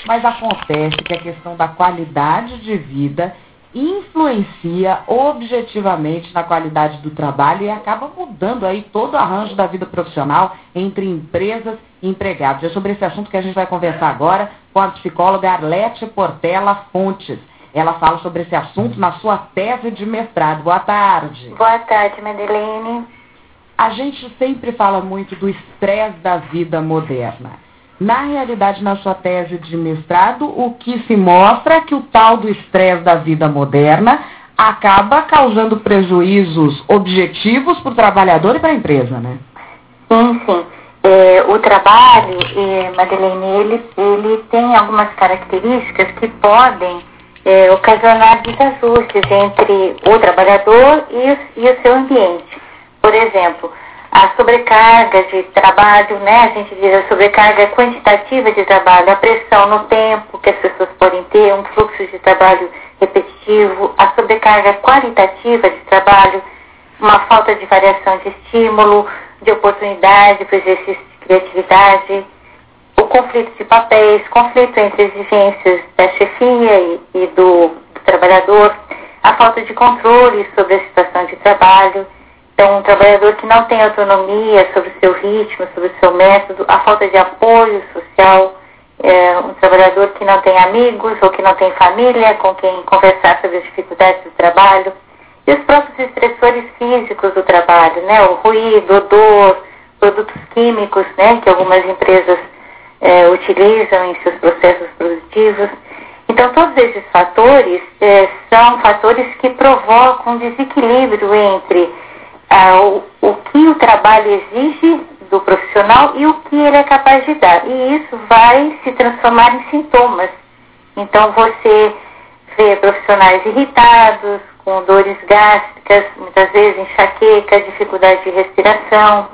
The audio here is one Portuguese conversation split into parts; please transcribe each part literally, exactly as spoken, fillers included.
mas acontece que a questão da qualidade de vida influencia objetivamente na qualidade do trabalho e acaba mudando aí todo o arranjo da vida profissional entre empresas e empregados. É sobre esse assunto que a gente vai conversar agora com a psicóloga Arlete Portela Fontes. Ela fala sobre esse assunto na sua tese de mestrado. Boa tarde. Boa tarde, Madeleine. A gente sempre fala muito do estresse da vida moderna. Na realidade, na sua tese de mestrado, o que se mostra é que o tal do estresse da vida moderna acaba causando prejuízos objetivos para o trabalhador e para a empresa, né? Sim, sim. É, o trabalho, é, Madeleine, ele, ele tem algumas características que podem é, ocasionar desajustes entre o trabalhador e o, e o seu ambiente. Por exemplo, a sobrecarga de trabalho, né? A gente diz a sobrecarga quantitativa de trabalho, a pressão no tempo que as pessoas podem ter, um fluxo de trabalho repetitivo, a sobrecarga qualitativa de trabalho, uma falta de variação de estímulo, de oportunidade para o exercício de criatividade, o conflito de papéis, conflito entre exigências da chefia e, e do, do trabalhador, a falta de controle sobre a situação de trabalho. Então, um trabalhador que não tem autonomia sobre o seu ritmo, sobre o seu método, a falta de apoio social, é, um trabalhador que não tem amigos ou que não tem família com quem conversar sobre as dificuldades do trabalho, e os próprios estressores físicos do trabalho, né, o ruído, odor, produtos químicos, né, que algumas empresas é, utilizam em seus processos produtivos. Então, todos esses fatores é, são fatores que provocam um desequilíbrio entre Ah, o, o que o trabalho exige do profissional e o que ele é capaz de dar. E isso vai se transformar em sintomas. Então, você vê profissionais irritados, com dores gástricas, muitas vezes enxaqueca, dificuldade de respiração,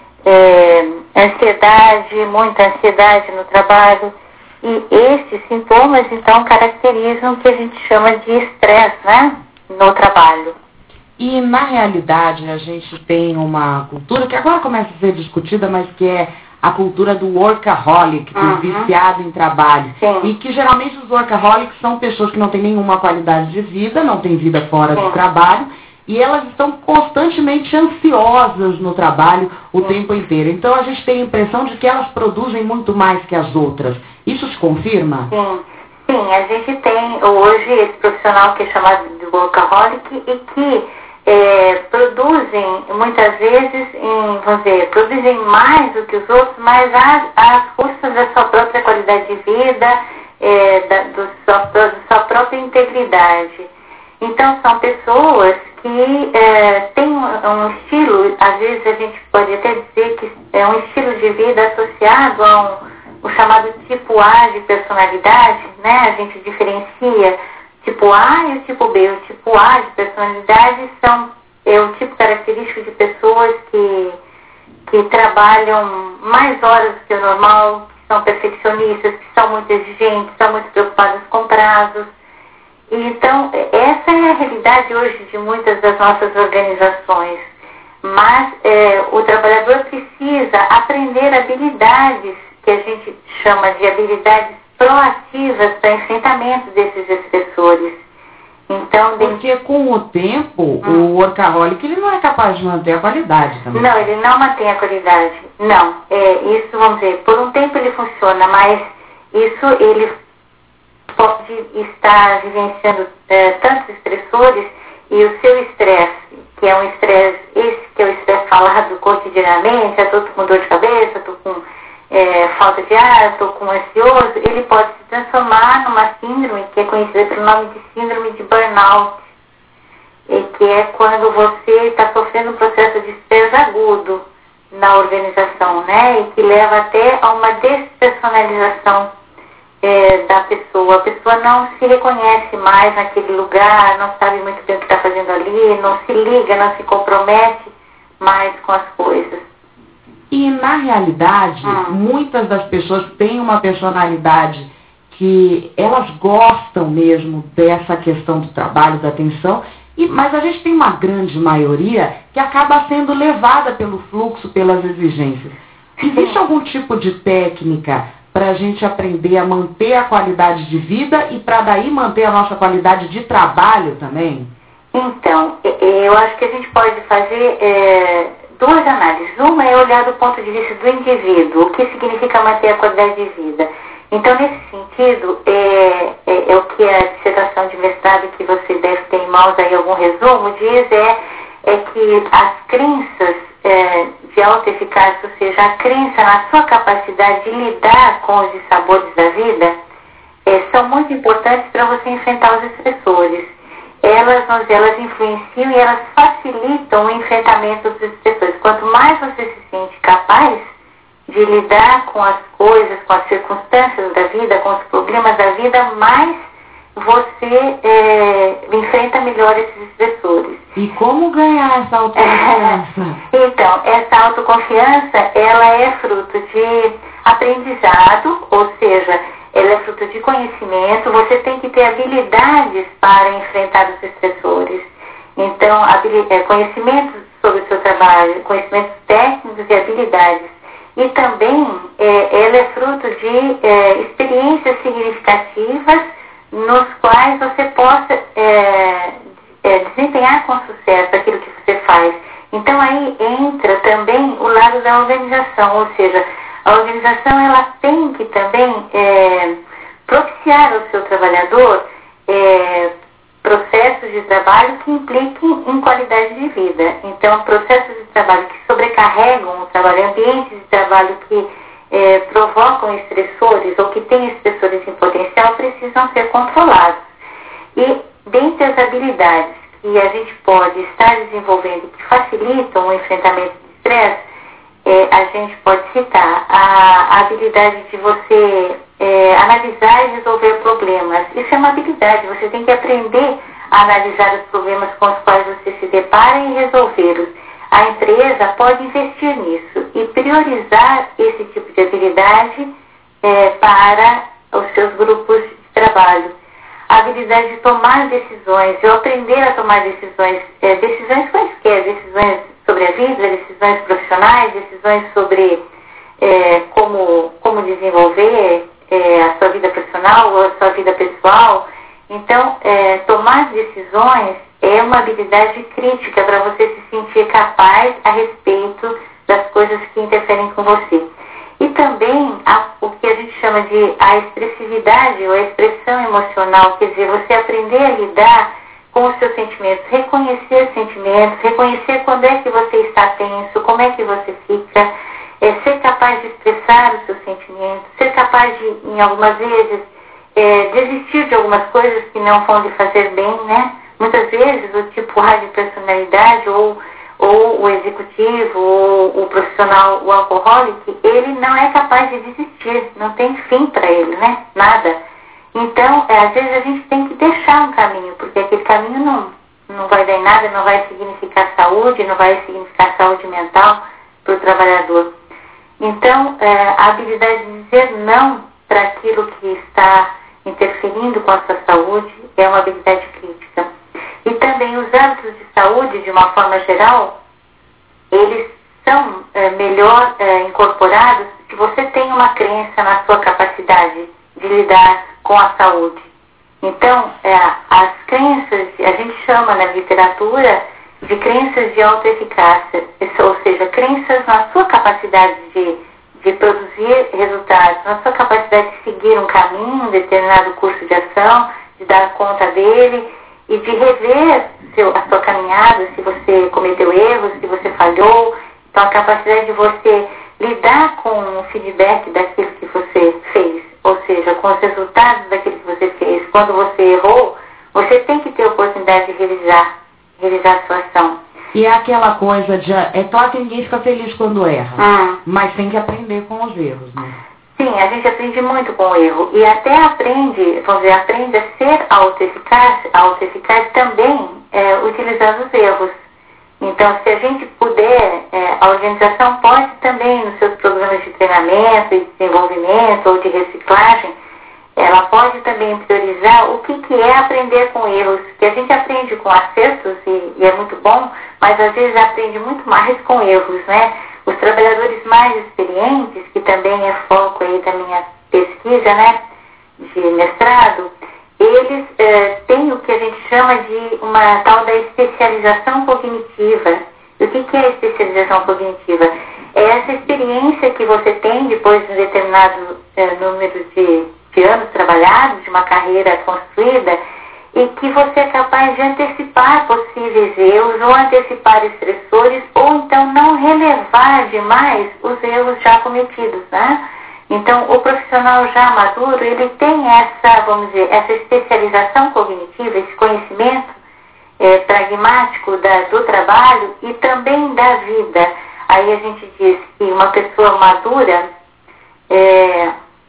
é, ansiedade, muita ansiedade no trabalho. E esses sintomas, então, caracterizam o que a gente chama de estresse, né, no trabalho. E, na realidade, a gente tem uma cultura que agora começa a ser discutida, mas que é a cultura do workaholic, do uhum. viciado em trabalho. Sim. E que, geralmente, os workaholics são pessoas que não têm nenhuma qualidade de vida, não têm vida fora Sim. do trabalho, e elas estão constantemente ansiosas no trabalho o Sim. tempo inteiro. Então, a gente tem a impressão de que elas produzem muito mais que as outras. Isso se confirma? Sim. Sim, a gente tem hoje esse profissional que é chamado de workaholic e que É, produzem muitas vezes, em, vamos dizer, produzem mais do que os outros, mas às, às custas da sua própria qualidade de vida, é, da do sua, da sua própria integridade. Então, são pessoas que é, têm um, um estilo, às vezes a gente pode até dizer que é um estilo de vida associado a um, o chamado tipo A de personalidade, né? A gente diferencia tipo A e o tipo B. O tipo A de personalidade são, é o tipo característico de pessoas que, que trabalham mais horas do que o normal, que são perfeccionistas, que são muito exigentes, são muito preocupadas com prazos. E, então, essa é a realidade hoje de muitas das nossas organizações. Mas é, o trabalhador precisa aprender habilidades que a gente chama de habilidades proativas para enfrentamento desses estressores. Então, porque com o tempo, hum. o workaholic ele não é capaz de manter a qualidade também. Não, ele não mantém a qualidade. Não, é, isso, vamos dizer, por um tempo ele funciona, mas isso ele pode estar vivenciando é, tantos estressores e o seu estresse, que é um estresse, esse que é o estresse falado cotidianamente, eu estou com dor de cabeça, estou com É, falta de ar, estou com ansioso, ele pode se transformar numa síndrome que é conhecida pelo nome de síndrome de burnout, e que é quando você está sofrendo um processo de estresse agudo na organização, né, e que leva até a uma despersonalização é, da pessoa. A pessoa não se reconhece mais naquele lugar, não sabe muito bem o que está fazendo ali, não se liga, não se compromete mais com as coisas. E, na realidade, hum. muitas das pessoas têm uma personalidade que elas gostam mesmo dessa questão do trabalho, da atenção, e, mas a gente tem uma grande maioria que acaba sendo levada pelo fluxo, pelas exigências. Existe algum tipo de técnica para a gente aprender a manter a qualidade de vida e para daí manter a nossa qualidade de trabalho também? Então, eu acho que a gente pode fazer é, duas análises. Uma é olhar do ponto de vista do indivíduo, o que significa manter a qualidade de vida. Então, nesse sentido, é, é, é o que a dissertação de mestrado que você deve ter em mãos aí, algum resumo, diz é, é que as crenças é, de autoeficácia, ou seja, a crença na sua capacidade de lidar com os dissabores da vida, é, são muito importantes para você enfrentar os estressores. Elas, elas influenciam e elas facilitam o enfrentamento dos estressores. Quanto mais você se sente capaz de lidar com as coisas, com as circunstâncias da vida, com os problemas da vida, mais você é, enfrenta melhor esses estressores. E como ganhar essa autoconfiança? Então, essa autoconfiança, ela é fruto de aprendizado, ou seja, ela é fruto de conhecimento. Você tem que ter habilidades para enfrentar os estressores. Então, conhecimentos sobre o seu trabalho, conhecimentos técnicos e habilidades. E também, é, ela é fruto de é, experiências significativas nos quais você possa é, é, desempenhar com sucesso aquilo que você faz. Então, aí entra também o lado da organização, ou seja, a organização ela tem que também é, propiciar ao seu trabalhador é, processos de trabalho que impliquem em qualidade de vida. Então, processos de trabalho que sobrecarregam o trabalho, ambientes de trabalho que é, provocam estressores ou que têm estressores em potencial precisam ser controlados. E, dentre as habilidades que a gente pode estar desenvolvendo que facilitam o enfrentamento de estresse, é, a gente pode citar a, a habilidade de você é, analisar e resolver problemas. Isso é uma habilidade, você tem que aprender a analisar os problemas com os quais você se depara e resolvê-los. A empresa pode investir nisso e priorizar esse tipo de habilidade é, para os seus grupos de trabalho. A habilidade de tomar decisões, eu aprender a tomar decisões, é, decisões quaisquer, decisões sobre a vida, decisões profissionais, decisões sobre é, como, como desenvolver é, a sua vida profissional ou a sua vida pessoal. Então, é, tomar decisões é uma habilidade crítica para você se sentir capaz a respeito das coisas que interferem com você. E também a, o que a gente chama de a expressividade ou a expressão emocional, quer dizer, você aprender a lidar com os seus sentimentos, reconhecer os sentimentos, reconhecer quando é que você está tenso, como é que você fica, é, ser capaz de expressar os seus sentimentos, ser capaz de, em algumas vezes, é, desistir de algumas coisas que não vão lhe fazer bem, né? Muitas vezes o tipo rádio personalidade ou, ou o executivo ou o profissional, o alcoólico, ele não é capaz de desistir, não tem fim para ele, né? Nada. Então, é, às vezes a gente tem que deixar um caminho, porque aquele caminho não, não vai dar em nada, não vai significar saúde, não vai significar saúde mental para o trabalhador. Então, é, a habilidade de dizer não para aquilo que está interferindo com a sua saúde é uma habilidade crítica. E também os hábitos de saúde, de uma forma geral, eles são é, melhor é, incorporados se você tem uma crença na sua capacidade de lidar com a saúde. Então, é, as crenças, a gente chama na literatura de crenças de autoeficácia, ou seja, crenças na sua capacidade de, de produzir resultados, na sua capacidade de seguir um caminho, um determinado curso de ação, de dar conta dele e de rever seu, a sua caminhada, se você cometeu erros, se você falhou. Então, a capacidade de você lidar com o feedback daquilo que você fez, ou seja, com os resultados daquilo que você fez. Quando você errou, você tem que ter a oportunidade de revisar, revisar a sua ação. E é aquela coisa de... É claro que ninguém fica feliz quando erra, hum. mas tem que aprender com os erros, né? Sim, a gente aprende muito com o erro. E até aprende, vamos dizer, aprende a ser autoeficaz, autoeficaz também é, utilizando os erros. Então, se a gente puder, é, a organização pode também, nos seus programas de treinamento e desenvolvimento ou de reciclagem, ela pode também priorizar o que, que é aprender com erros, que a gente aprende com acertos e, e é muito bom, mas às vezes aprende muito mais com erros, né? Os trabalhadores mais experientes, que também é foco aí da minha pesquisa, né, de mestrado, eles é, têm o que a gente chama de uma tal da especialização cognitiva. E o que, que é a especialização cognitiva? É essa experiência que você tem depois de um determinado é, número de, de anos trabalhados, de uma carreira construída, e que você é capaz de antecipar possíveis erros ou antecipar estressores ou então não relevar demais os erros já cometidos, né? Então, o profissional já maduro, ele tem essa, vamos dizer, essa especialização cognitiva, esse conhecimento é, pragmático da, do trabalho e também da vida. Aí a gente diz que uma pessoa madura, é,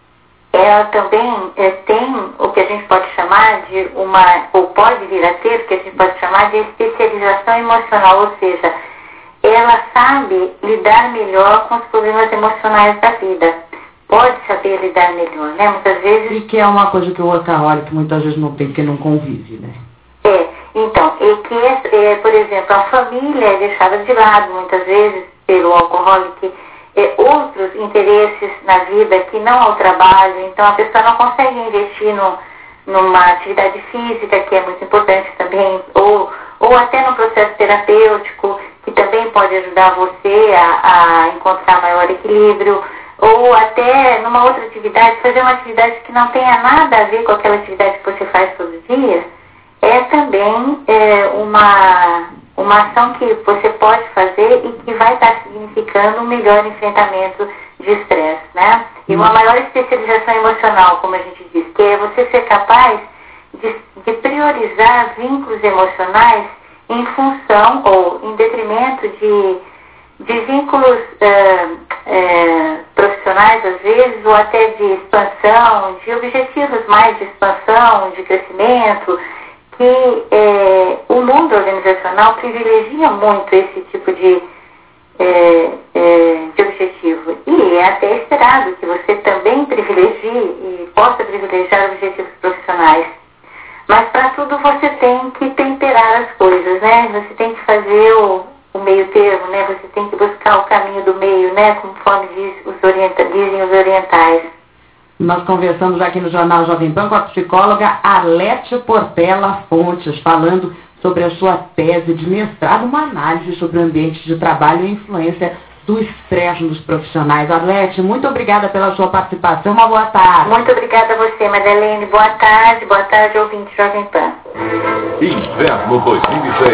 ela também é, tem o que a gente pode chamar de uma, ou pode vir a ter, o que a gente pode chamar de especialização emocional, ou seja, ela sabe lidar melhor com os problemas emocionais da vida. Pode saber lidar melhor, né? Muitas vezes... E que é uma coisa que o workaholic muitas vezes não tem, porque não convive, né? É, então, e que, é, é, por exemplo, a família é deixada de lado muitas vezes pelo alcoólico, é, outros interesses na vida que não ao trabalho, então a pessoa não consegue investir no, numa atividade física, que é muito importante também, ou, ou até no processo terapêutico, que também pode ajudar você a, a encontrar maior equilíbrio, ou até numa outra atividade, fazer uma atividade que não tenha nada a ver com aquela atividade que você faz todo dia, é também é, uma, uma ação que você pode fazer e que vai estar significando um melhor enfrentamento de estresse, né? E uma maior especialização emocional, como a gente diz, que é você ser capaz de, de priorizar vínculos emocionais em função ou em detrimento de, de vínculos é, é, profissionais, às vezes, ou até de expansão, de objetivos mais de expansão, de crescimento, que é, o mundo organizacional privilegia muito esse tipo de, é, é, de objetivo. E é até esperado que você também privilegie e possa privilegiar objetivos profissionais. Mas para tudo você tem que temperar as coisas, né? Você tem que fazer o, o meio termo, né? Você tem que buscar o caminho do meio, né? Conforme diz os orienta, dizem os orientais. Nós conversamos aqui no Jornal Jovem Pan com a psicóloga Arlete Portela Fontes, falando sobre a sua tese de mestrado, uma análise sobre o ambiente de trabalho e a influência do estresse nos profissionais. Arlete, muito obrigada pela sua participação, uma boa tarde. Muito obrigada a você, Madeleine. Boa tarde, boa tarde, ouvinte Jovem Pan. Inverno dois mil e seis.